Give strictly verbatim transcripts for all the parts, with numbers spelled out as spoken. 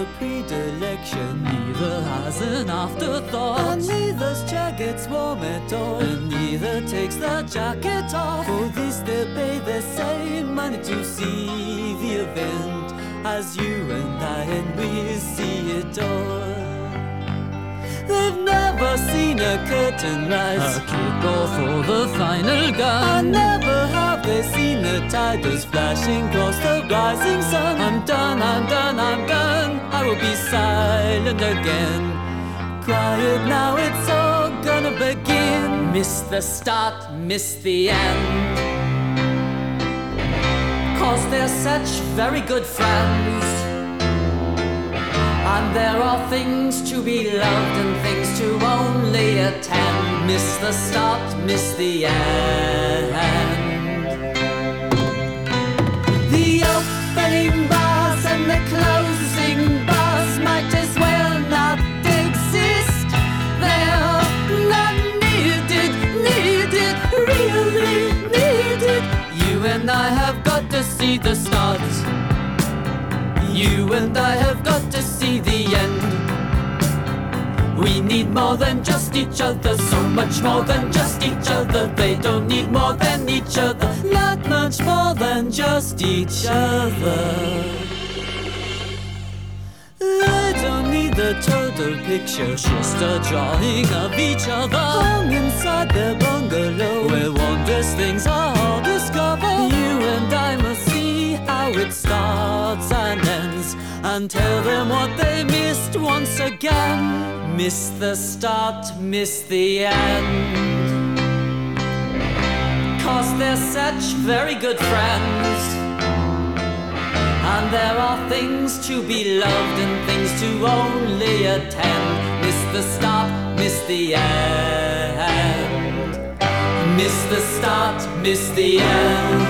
a predilection, neither has an afterthought, and neither's chair gets warm at all, and neither takes the jacket off. For this they pay the same money to see the event as you and I, and we see it all. They've never seen a curtain rise, a kick-off or the final gun, and never have they seen the tigers flashing across the rising sun. I'm done, I'm done, I'm done, I will be silent again. Quiet now, it's all gonna begin. Miss the start, miss the end, 'cause they're such very good friends, and there are things to be loved and things to only attend. Miss the start, miss the end. The opening bars and the closing bars might as well not exist. They're not needed, needed, really needed. You and I have got to see the start, you and I have got to see the end. We need more than just each other, so much more than just each other. They don't need more than each other, Not much more than just each other. I don't need the total picture, just a drawing of each other. hung inside their bungalow, where wondrous things are all discovered. you and I must see how it starts and ends, and tell them what they missed once again. Miss the start, miss the end, 'cause they're such very good friends, and there are things to be loved and things to only attend. Miss the start, miss the end, miss the start, miss the end,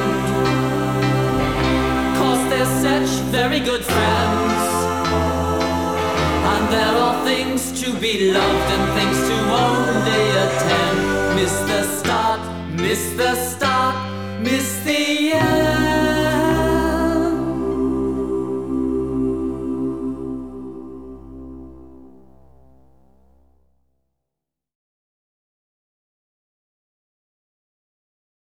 'cause they're such very good friends, and there are things to be loved and things to only attend. Miss the start, miss the start, miss the end.